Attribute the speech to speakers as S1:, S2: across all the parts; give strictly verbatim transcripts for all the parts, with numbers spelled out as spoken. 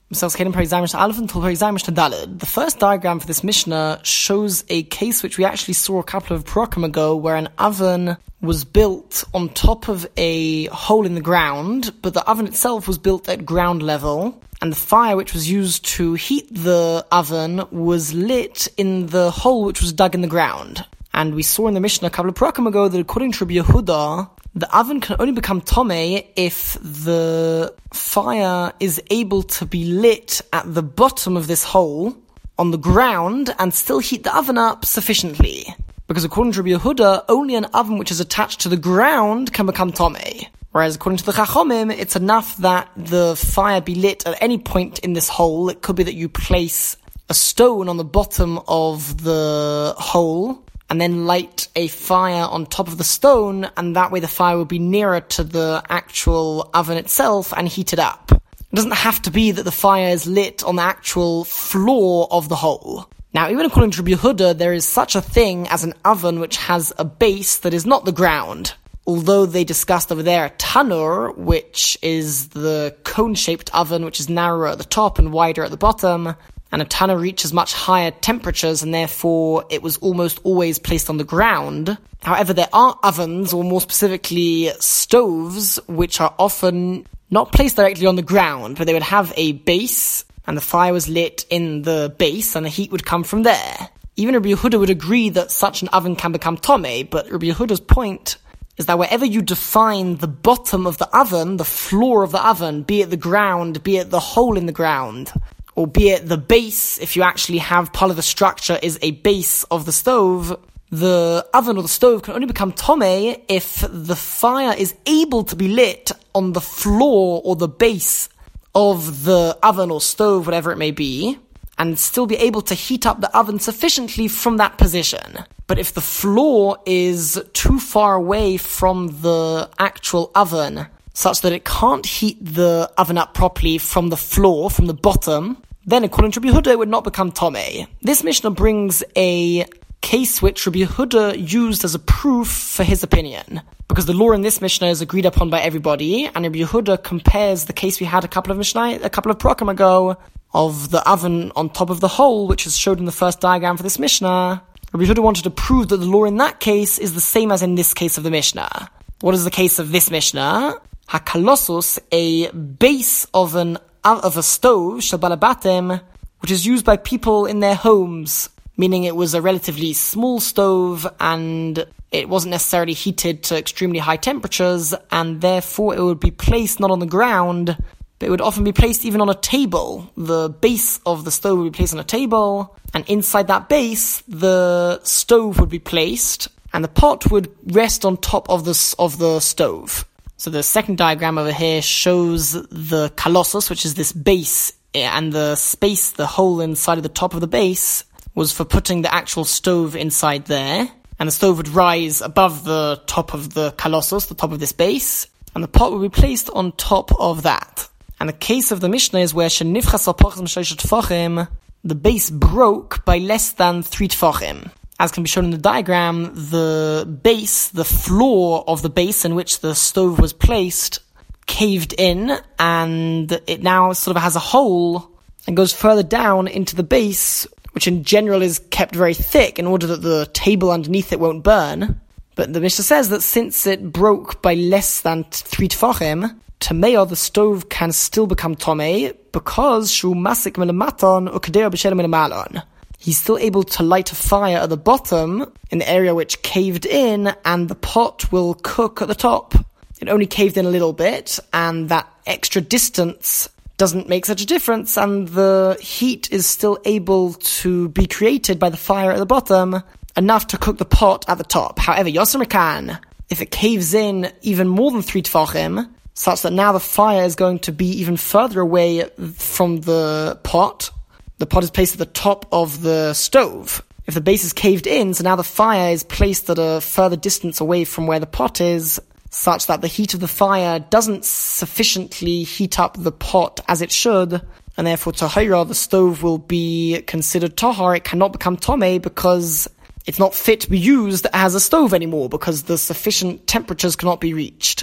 S1: The first diagram for this Mishnah shows a case which we actually saw a couple of parakim ago, where an oven was built on top of a hole in the ground, but the oven itself was built at ground level, and the fire which was used to heat the oven was lit in the hole which was dug in the ground. And we saw in the Mishnah a couple of parakim ago that according to Rabbi Yehuda, the oven can only become tomei if the fire is able to be lit at the bottom of this hole on the ground and still heat the oven up sufficiently. Because according to Rabbi Yehuda, only an oven which is attached to the ground can become tomei. Whereas according to the Chachomim, it's enough that the fire be lit at any point in this hole. It could be that you place a stone on the bottom of the hole and then light a fire on top of the stone, and that way the fire will be nearer to the actual oven itself and heat it up. It doesn't have to be that the fire is lit on the actual floor of the hole. Now, even according to Rabbi Yehuda, there is such a thing as an oven which has a base that is not the ground. Although they discussed over there a tanur, which is the cone-shaped oven, which is narrower at the top and wider at the bottom, and a tanur reaches much higher temperatures, and therefore it was almost always placed on the ground. However, there are ovens, or more specifically stoves, which are often not placed directly on the ground, but they would have a base, and the fire was lit in the base, and the heat would come from there. Even Rabbi Yehuda would agree that such an oven can become tomei, but Rabbi Yehuda's point is that wherever you define the bottom of the oven, the floor of the oven, be it the ground, be it the hole in the ground, or be it the base, if you actually have part of the structure is a base of the stove, the oven or the stove can only become tomei if the fire is able to be lit on the floor or the base of the oven or stove, whatever it may be, and still be able to heat up the oven sufficiently from that position. But if the floor is too far away from the actual oven, such that it can't heat the oven up properly from the floor, from the bottom, then according to Rabbi Yehuda, it would not become tomei. This Mishnah brings a case which Rabbi Yehuda used as a proof for his opinion, because the law in this Mishnah is agreed upon by everybody, and Rabbi Yehuda compares the case we had a couple of Mishnah, a couple of parakim ago, of the oven on top of the hole, which is showed in the first diagram for this Mishnah. Rabbi Yehuda wanted to prove that the law in that case is the same as in this case of the Mishnah. What is the case of this Mishnah? Hakalossus, a base of an of a stove, shabalabatem, which is used by people in their homes, meaning it was a relatively small stove and it wasn't necessarily heated to extremely high temperatures, and therefore it would be placed not on the ground, but it would often be placed even on a table. The base of the stove would be placed on a table, and inside that base, the stove would be placed, and the pot would rest on top of the, of the stove. So the second diagram over here shows the kalossus, which is this base, and the space, the hole inside of the top of the base, was for putting the actual stove inside there. And the stove would rise above the top of the kalossus, the top of this base, and the pot would be placed on top of that. And the case of the Mishnah is where shenifchas al-pochim shlosh tefachim, the base broke by less than three tefachim. As can be shown in the diagram, the base, the floor of the base in which the stove was placed, caved in, and it now sort of has a hole and goes further down into the base, which in general is kept very thick in order that the table underneath it won't burn. But the Mishnah says that since it broke by less than three tefachim, Tamei, the stove can still become tomei because shu masik melamaton ukdeo b'shem melamalon. He's still able to light a fire at the bottom in the area which caved in, and the pot will cook at the top. It only caved in a little bit, and that extra distance doesn't make such a difference, and the heat is still able to be created by the fire at the bottom, enough to cook the pot at the top. However, Yosem Rekan, if it caves in even more than three tefachim, such that now the fire is going to be even further away from the pot, the pot is placed at the top of the stove. If the base is caved in, so now the fire is placed at a further distance away from where the pot is, such that the heat of the fire doesn't sufficiently heat up the pot as it should, and therefore tahira, the stove will be considered tahar. It cannot become tomei because it's not fit to be used as a stove anymore, because the sufficient temperatures cannot be reached.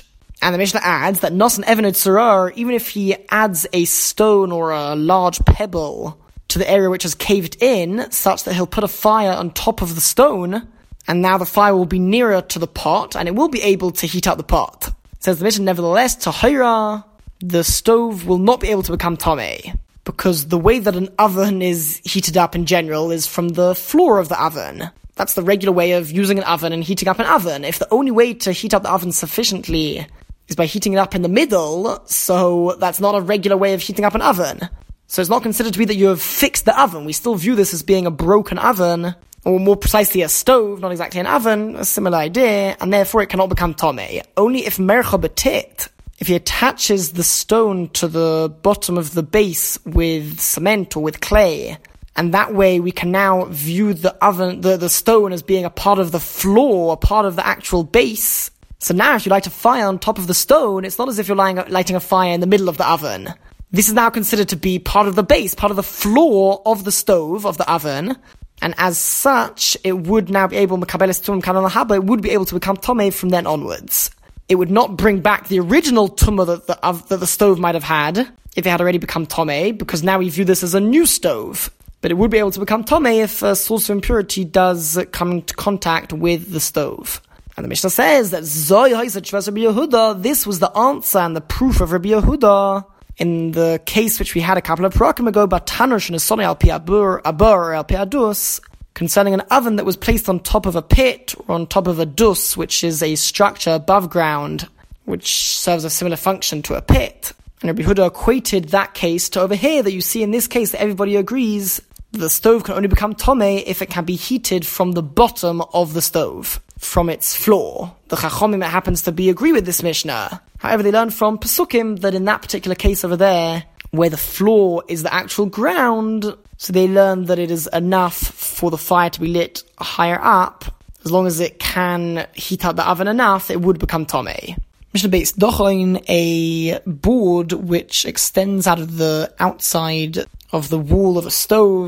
S1: And the Mishnah adds that Nosan Even Tzurar, even if he adds a stone or a large pebble to the area which is caved in, such that he'll put a fire on top of the stone, and now the fire will be nearer to the pot, and it will be able to heat up the pot. Says the Mishnah, nevertheless, Tahira, the stove will not be able to become Tameh, because the way that an oven is heated up in general is from the floor of the oven. That's the regular way of using an oven and heating up an oven. If the only way to heat up the oven sufficiently is by heating it up in the middle, so that's not a regular way of heating up an oven. So it's not considered to be that you have fixed the oven. We still view this as being a broken oven, or more precisely a stove, not exactly an oven, a similar idea, and therefore it cannot become Tomei. Only if Mercha Betit, if he attaches the stone to the bottom of the base with cement or with clay, and that way we can now view the oven, the, the stone as being a part of the floor, a part of the actual base. So now if you light a fire on top of the stone, it's not as if you're lighting, lighting a fire in the middle of the oven. This is now considered to be part of the base, part of the floor of the stove, of the oven, and as such, it would now be able, Mekabeles Tumah Kanan Lahaba, it would be able to become Tomei from then onwards. It would not bring back the original Tumah that the, of, that the stove might have had, if it had already become Tomei, because now we view this as a new stove. But it would be able to become Tomei if a source of impurity does come into contact with the stove. And the Mishnah says that Zoi Haisat Shvas Rabbi Yehuda, this was the answer and the proof of Rabbi Yehuda in the case which we had a couple of parakim ago, but Tanur Shnesoni al pi abur abur al pi adus, concerning an oven that was placed on top of a pit or on top of a dus, which is a structure above ground, which serves a similar function to a pit. And Rabbi Yehuda equated that case to over here that you see in this case that everybody agrees the stove can only become Tomei if it can be heated from the bottom of the stove, from its floor. The Chachomim, it happens to be, agree with this Mishnah. However, they learn from Pesukim that in that particular case over there, where the floor is the actual ground, so they learn that it is enough for the fire to be lit higher up. As long as it can heat up the oven enough, it would become Tomei. Mishnah Beis Dochain, a board which extends out of the outside of the wall of a stove,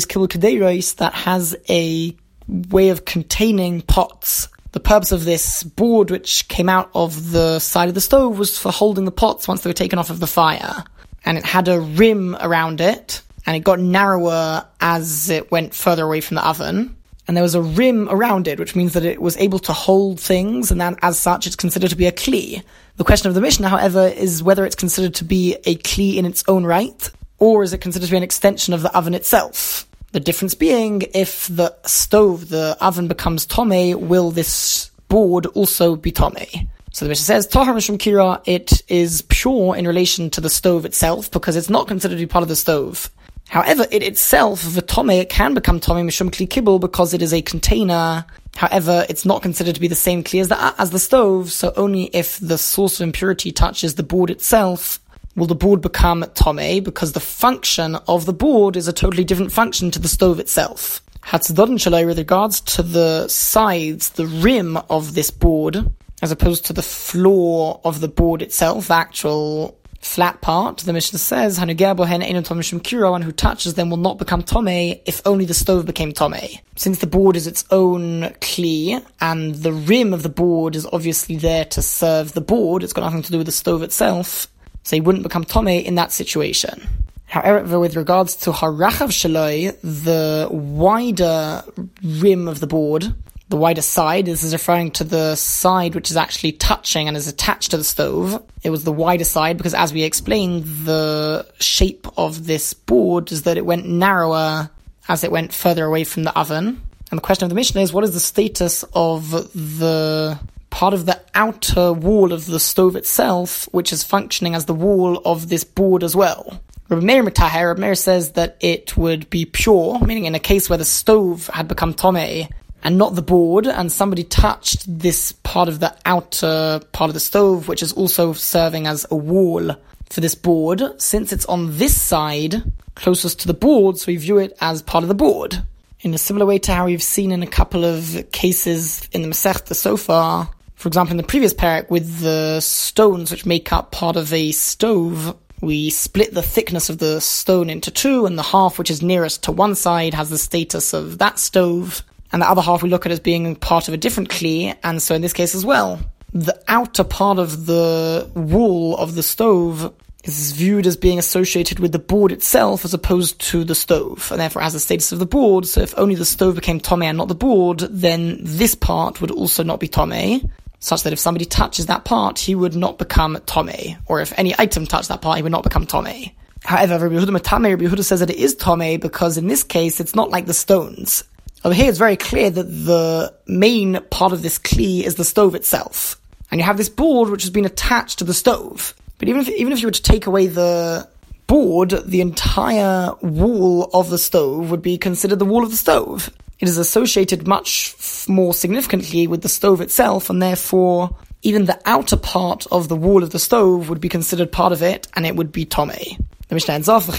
S1: that has a way of containing pots. The purpose of this board, which came out of the side of the stove, was for holding the pots once they were taken off of the fire. And it had a rim around it, and it got narrower as it went further away from the oven. And there was a rim around it, which means that it was able to hold things, and that, as such, it's considered to be a kli. The question of the Mishnah, however, is whether it's considered to be a kli in its own right, or is it considered to be an extension of the oven itself? The difference being, if the stove, the oven becomes Tomei, will this board also be Tomei? So the Mishnah says, Tahar Mishum Kira, it is pure in relation to the stove itself, because it's not considered to be part of the stove. However, it itself, the Tomei, it can become Tomei Mishum Kli Kibble, because it is a container. However, it's not considered to be the same Kli as the, as the stove, so only if the source of impurity touches the board itself will the board become Tomei, because the function of the board is a totally different function to the stove itself. Hatzadon Shalai, with regards to the sides, the rim of this board, as opposed to the floor of the board itself, the actual flat part, the Mishnah says, Hanuger bohen eino tomei mishum kira, one who touches them will not become Tomei if only the stove became Tomei. Since the board is its own kli, and the rim of the board is obviously there to serve the board, it's got nothing to do with the stove itself, so he wouldn't become Tomei in that situation. However, with regards to harachav shaloi, the wider rim of the board, the wider side, this is referring to the side which is actually touching and is attached to the stove. It was the wider side because, as we explained, the shape of this board is that it went narrower as it went further away from the oven. And the question of the Mishnah is, what is the status of the part of the outer wall of the stove itself, which is functioning as the wall of this board as well? Rabbi Meir Metaher, Rabbi Meir says that it would be pure, meaning in a case where the stove had become Tomei and not the board, and somebody touched this part of the outer part of the stove, which is also serving as a wall for this board, since it's on this side, closest to the board, so we view it as part of the board. In a similar way to how we've seen in a couple of cases in the Masechta so far, for example, in the previous parak with the stones which make up part of a stove, we split the thickness of the stone into two, and the half which is nearest to one side has the status of that stove, and the other half we look at as being part of a different kli, and so in this case as well, the outer part of the wall of the stove is viewed as being associated with the board itself as opposed to the stove, and therefore has the status of the board. So if only the stove became Tomei and not the board, then this part would also not be Tomei, such that if somebody touches that part, he would not become Tomei, or if any item touched that part, he would not become Tomei. However, Rabbi Yehuda Matame, Rabbi Yehuda says that it is Tomei because in this case, it's not like the stones. Over here, it's very clear that the main part of this kli is the stove itself. And you have this board which has been attached to the stove. But even if, even if you were to take away the board, the entire wall of the stove would be considered the wall of the stove. It is associated much f- more significantly with the stove itself, and therefore even the outer part of the wall of the stove would be considered part of it, and it would be Tomei. The Mishnah ends off,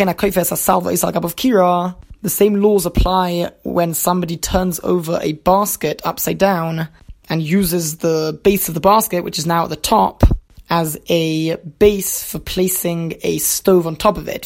S1: the same laws apply when somebody turns over a basket upside down and uses the base of the basket, which is now at the top, as a base for placing a stove on top of it.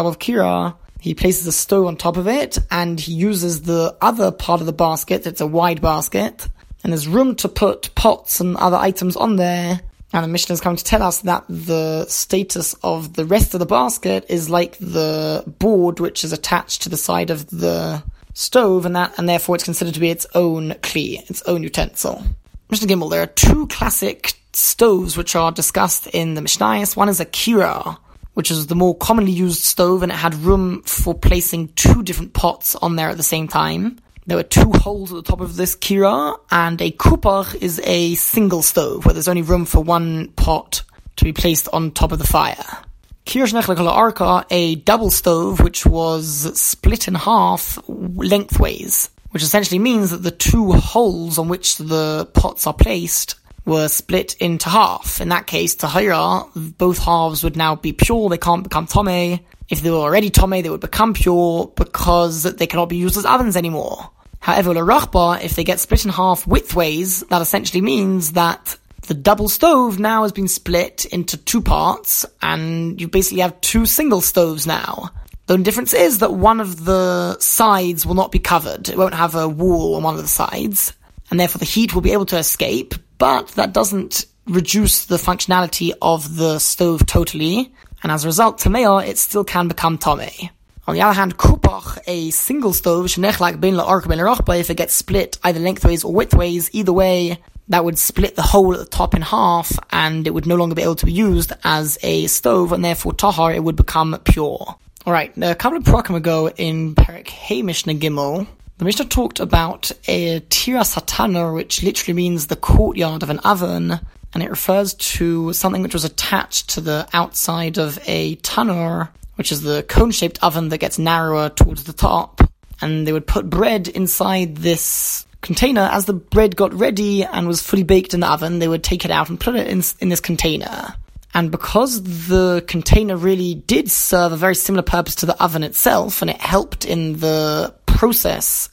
S1: He places a stove on top of it, and he uses the other part of the basket, it's a wide basket, and there's room to put pots and other items on there. And the Mishnah is coming to tell us that the status of the rest of the basket is like the board which is attached to the side of the stove, and that, and therefore it's considered to be its own kli, its own utensil. Mishnah Gimel, there are two classic stoves which are discussed in the Mishnayos. One is a kira, which is the more commonly used stove, and it had room for placing two different pots on there at the same time. There were two holes at the top of this kira, and a kupach is a single stove, where there's only room for one pot to be placed on top of the fire. Kira shnech lekol arka, a double stove, which was split in half lengthways, which essentially means that the two holes on which the pots are placed were split into half. In that case, tahira, both halves would now be pure, they can't become tomei. If they were already tomei, they would become pure because they cannot be used as ovens anymore. However, l'rachba, if they get split in half widthways, that essentially means that the double stove now has been split into two parts, and you basically have two single stoves now. The only difference is that one of the sides will not be covered. It won't have a wall on one of the sides, and therefore the heat will be able to escape, but that doesn't reduce the functionality of the stove totally, and as a result, Tamei, it still can become Tomei. On the other hand, kupach, a single stove, shenechlak bein la'arka bein la'rachba, if it gets split either lengthways or widthways, either way, that would split the hole at the top in half, and it would no longer be able to be used as a stove, and therefore tahar, it would become pure. Alright, a couple of parakim ago in Perek Hey Mishnah Gimel, the Mishnah talked about a tiras hatanur, which literally means the courtyard of an oven, and it refers to something which was attached to the outside of a tanur, which is the cone-shaped oven that gets narrower towards the top, and they would put bread inside this container. As the bread got ready and was fully baked in the oven, they would take it out and put it in, in this container. And because the container really did serve a very similar purpose to the oven itself, and it helped in the process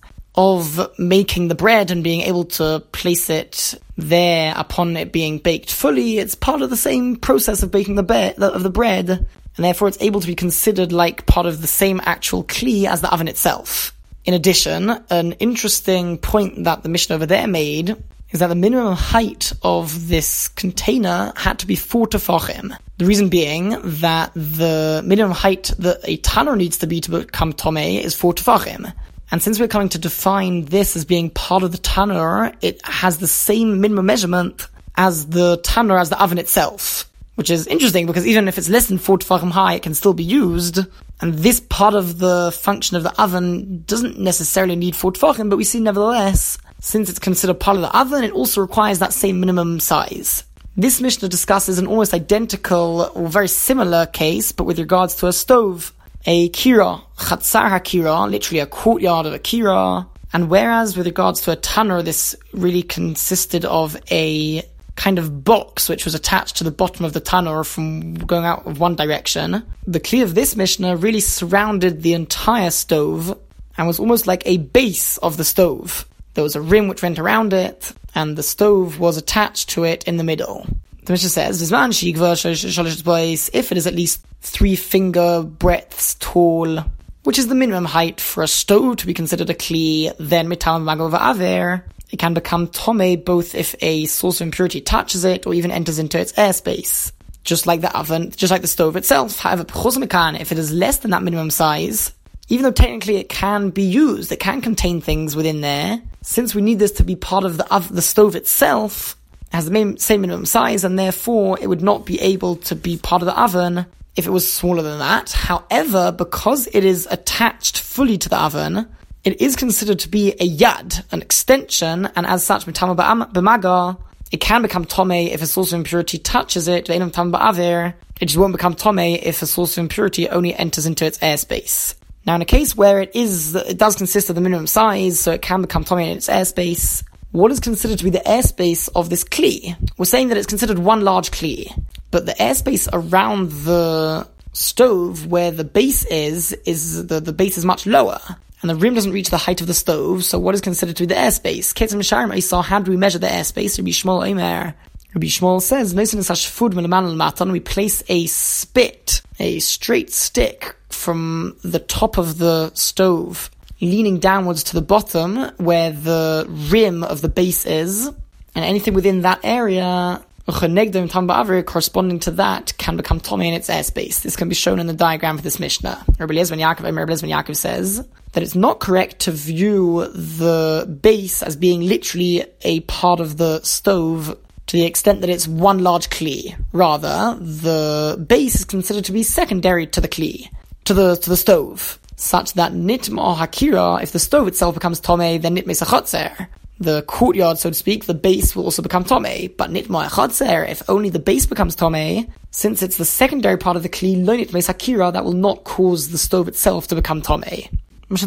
S1: of making the bread and being able to place it there upon it being baked fully, it's part of the same process of baking the be- of the bread, and therefore it's able to be considered like part of the same actual kli as the oven itself. In addition, an interesting point that the Mishnah over there made is that the minimum height of this container had to be four tefachim. The reason being that the minimum height that a tanur needs to be to become tomei is four tefachim. And since we're coming to define this as being part of the tanur, it has the same minimum measurement as the tanur, as the oven itself. Which is interesting, because even if it's less than four tefachim high, it can still be used. And this part of the function of the oven doesn't necessarily need four tefachim, but we see nevertheless, since it's considered part of the oven, it also requires that same minimum size. This Mishnah discusses an almost identical or very similar case, but with regards to a stove. A kira, chatzar ha-kira, literally a courtyard of a kira. And whereas with regards to a tanur, this really consisted of a kind of box which was attached to the bottom of the tanur from going out of one direction, the kli of this Mishnah really surrounded the entire stove and was almost like a base of the stove. There was a rim which went around it, and the stove was attached to it in the middle. The Mishnah says, if it is at least three finger breadths tall, which is the minimum height for a stove to be considered a kli, then mitam magov aver, it can become Tomei both if a source of impurity touches it or even enters into its airspace. Just like the oven, just like the stove itself. However, if it is less than that minimum size, even though technically it can be used, it can contain things within there, since we need this to be part of the of the stove itself, it has the main, same minimum size, and therefore it would not be able to be part of the oven if it was smaller than that. However, because it is attached fully to the oven, it is considered to be a yad, an extension, and as such, mitama b'maga, it can become tomei if a source of impurity touches it. It just won't become tomei if a source of impurity only enters into its airspace. Now, in a case where it is, it does consist of the minimum size, so it can become tomei in its airspace, what is considered to be the airspace of this kli? We're saying that it's considered one large kli, but the airspace around the stove where the base is, is the, the base is much lower. And the rim doesn't reach the height of the stove, so what is considered to be the airspace? Ketzim Misharim Isa, how do we measure the airspace? Rabbi Shmuel Omer. Rabbi Shmuel says, we place a spit, a straight stick, from the top of the stove, leaning downwards to the bottom, where the rim of the base is, and anything within that area, corresponding to that, can become tomei in its airspace. This can be shown in the diagram for this Mishnah. Rabbi Eliezer ben Yaakov, Rabbi Eliezer ben Yaakov says that it's not correct to view the base as being literally a part of the stove to the extent that it's one large kli. Rather, the base is considered to be secondary to the kli, to the to the stove, such that nitma hakira, if the stove itself becomes tomei, then nitme sachotzer, the courtyard, so to speak, the base will also become tomei. But nitma chotzer, if only the base becomes tomei, since it's the secondary part of the kli, lo nitme sakira, that will not cause the stove itself to become tomei. If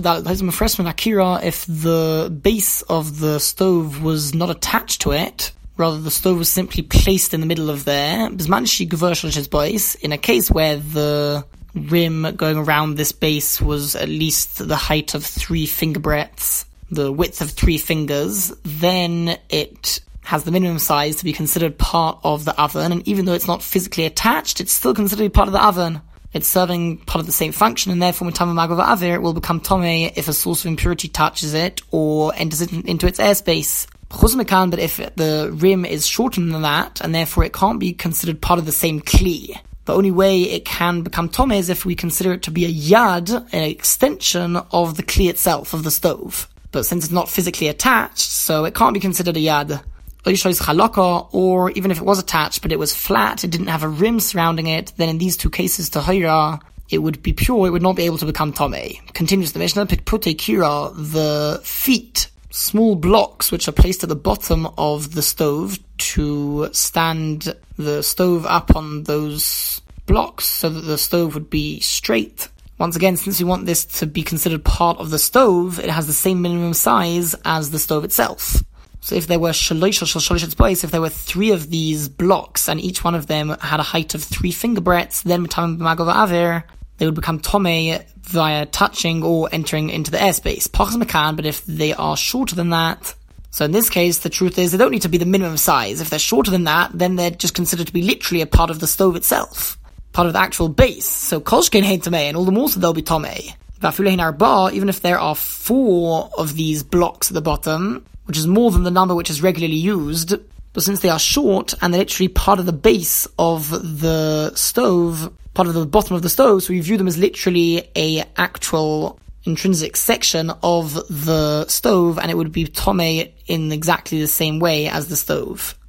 S1: the base of the stove was not attached to it, rather the stove was simply placed in the middle of there, in a case where the rim going around this base was at least the height of three finger breadths, the width of three fingers, then it has the minimum size to be considered part of the oven, and even though it's not physically attached, it's still considered to be part of the oven. It's serving part of the same function, and therefore mitama magov avir, it will become tomei if a source of impurity touches it or enters it into its airspace. But if the rim is shorter than that, and therefore it can't be considered part of the same kli, the only way it can become tomei is if we consider it to be a yad, an extension of the kli itself, of the stove. But since it's not physically attached, so it can't be considered a yad. Or even if it was attached, but it was flat, it didn't have a rim surrounding it, then in these two cases, tahira, it would be pure, it would not be able to become tomei. Continues the Mishnah, Pikpute Kira, the feet, small blocks which are placed at the bottom of the stove to stand the stove up on those blocks so that the stove would be straight. Once again, since we want this to be considered part of the stove, it has the same minimum size as the stove itself. So if there were shalosh or shalosh boys, if there were three of these blocks and each one of them had a height of three finger breadths, then mitam b'magov avir, they would become tomei via touching or entering into the airspace. Pachas mekan, but if they are shorter than that, so in this case, the truth is they don't need to be the minimum size. If they're shorter than that, then they're just considered to be literally a part of the stove itself, part of the actual base. So kolshkein hein tomei, and all the more so they'll be tomei. Even if there are four of these blocks at the bottom, which is more than the number which is regularly used, but since they are short and they're literally part of the base of the stove, part of the bottom of the stove, so we view them as literally a actual intrinsic section of the stove, and it would be tomei in exactly the same way as the stove.